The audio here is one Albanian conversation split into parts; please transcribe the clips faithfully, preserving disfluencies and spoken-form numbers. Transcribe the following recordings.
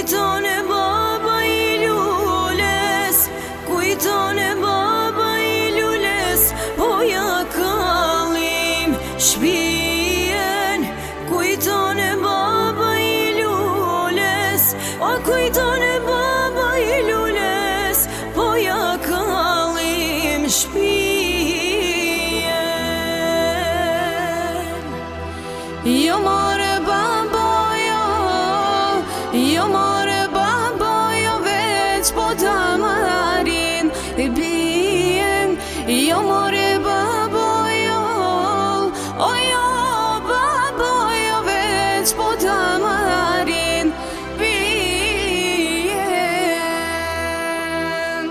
Kujtone baba i lules, kujtone baba i lules, po ja kallim shpijen. Kujtone baba i lules, o kujtone baba i lules, po ja kallim shpijen. Jo more baba jo, jo more baba jo, veç po ta marin e bien. Jo more baba jo, o jo baba jo, veç po ta marin bien.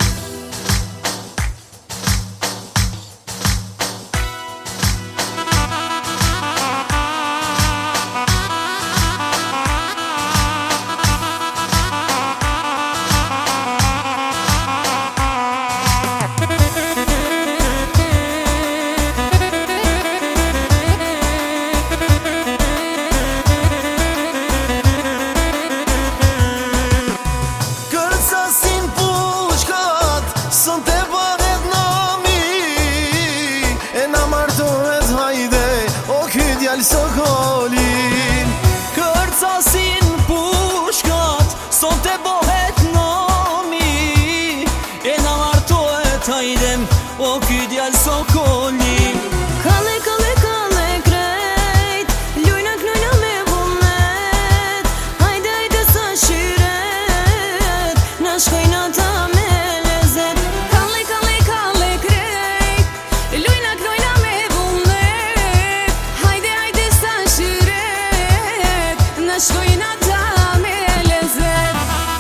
Sokolin kërcasin pushkat, son te bohet nami, e na martohet hajdem, o ky djal sokolin. Kalle, kalle, kalle krejt, lujna knujna me vullnet, hajde, hajde sa shyret, na shkojna ta me lezet. Kalle, kalle, kalle krejt, lujna knujna me vullnet, hajde, hajde sa shyret, na shkojna ta me lezet.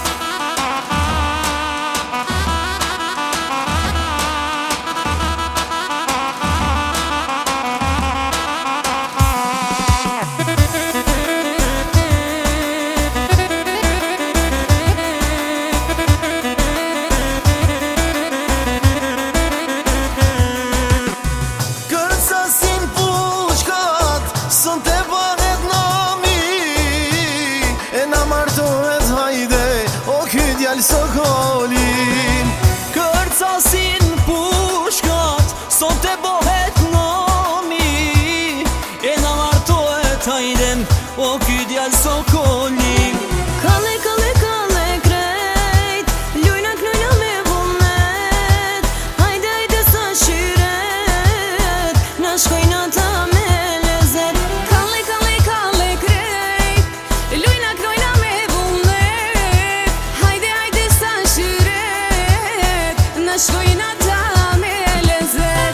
Kërcasin pushkat, son te bohet nami, e na martohet hajde, o ky djal sokolin. Kërcasin pushkat, son te bohet nami, e na martohet hajdem, o ky djal sokolin. Kalle, kalle, kalle krejt, lujna knujna me vullnet, hajde, hajde sa shyret, na shkojna ta me lezet. Kalle, kalle, kalle krejt, lujna knujna me vullnet, hajde, hajde sa shyret, na shkojna ta me lezet.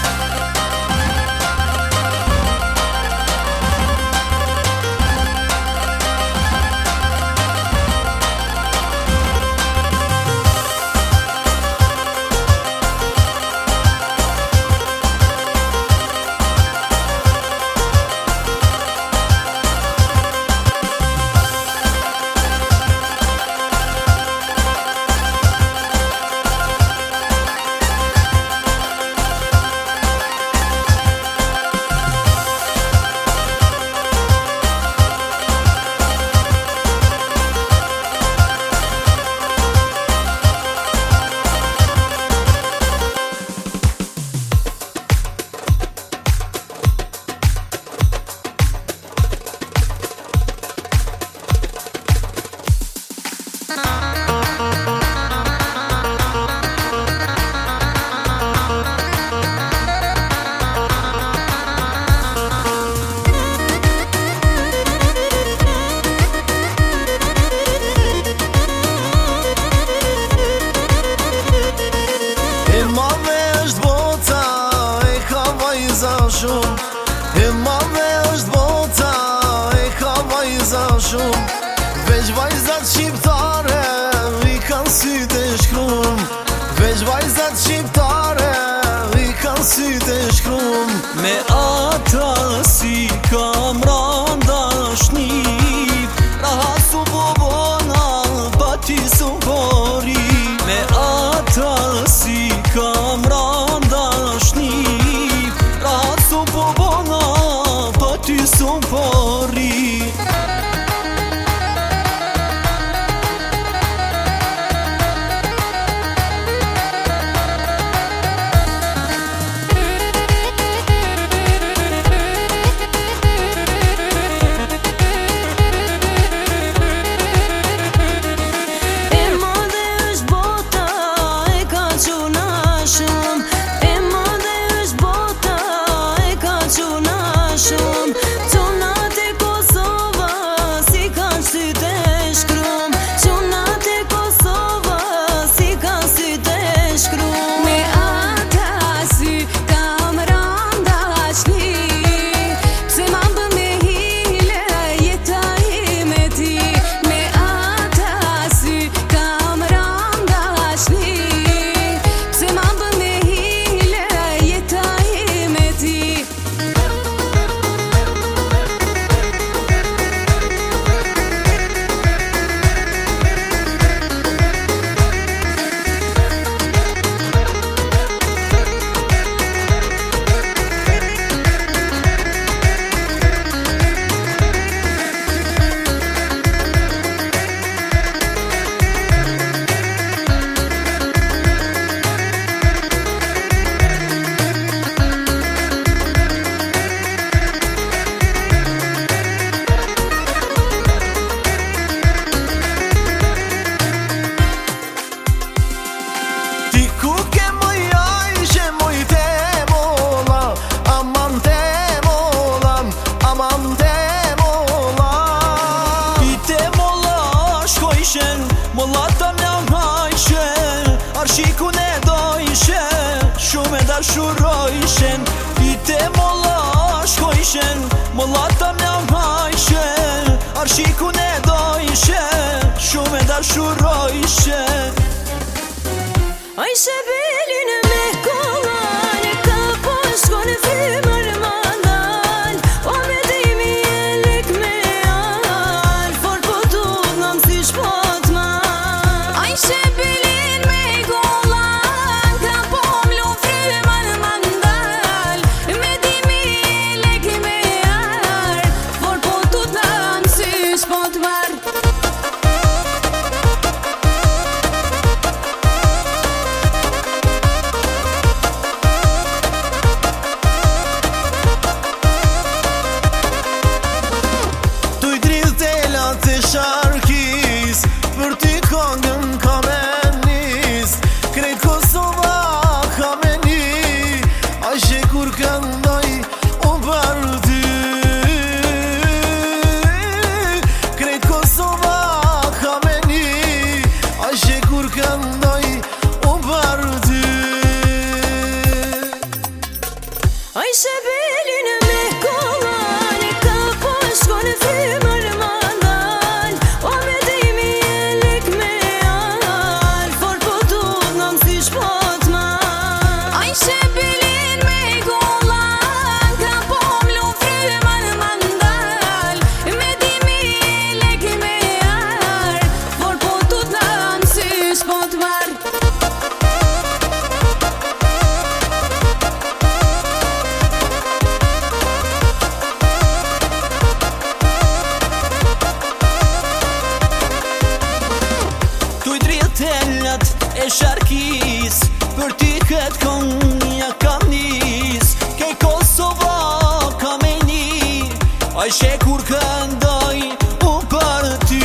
E madhe është bota, e ka vajza shumë, veç vajzat shqiptare i kanë sytë e shkrum, veç vajzat shqiptare i kanë sytë e shkrum. Me ata si kam randa shnip, raha su bobona, bati su bori. Me ata si kam randa shnip, raha su bobona, bati su bori. Arshikun e dojshe, shumë e dashurojshen, pite molla shkojshen, molla ta mja hajshe. Arshikun e dojshe, shumë e dashurojshen. Ajshe belin me kollan, ka po shkon femër mandal, o me dimi e lek me al, fort po tut nam si shpot mal. Ajshe belin me kollan, ka po mlu femër mandal, me dimi e lek me al, fort po tut nam si shpot mal. Të sharkis, për ty kongën ka me nis, krejt Kosova ka me ni, Ajshe kur këndoj u për ty. Krejt Kosova ka me ni, Ajshe kur këndoj u për ty. Ajshe belin me kollan, ka po shkon femër mandal, o me dimi e lek me al, fort po tut nam si shpot mal. Ajshe belin me kollan, ka po mlu femër mandal, me dimi e lek me al, fort po tut nam si shpot mal. Tellat e sharkis, për ty këtë konja kam nis, kej Kosova ka me ni, Ajshe kur këndoj u për ty.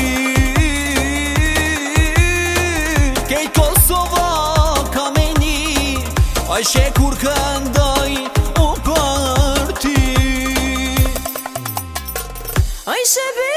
Kej Kosova ka me ni, Ajshe kur këndoj u për ty. Ajshe belin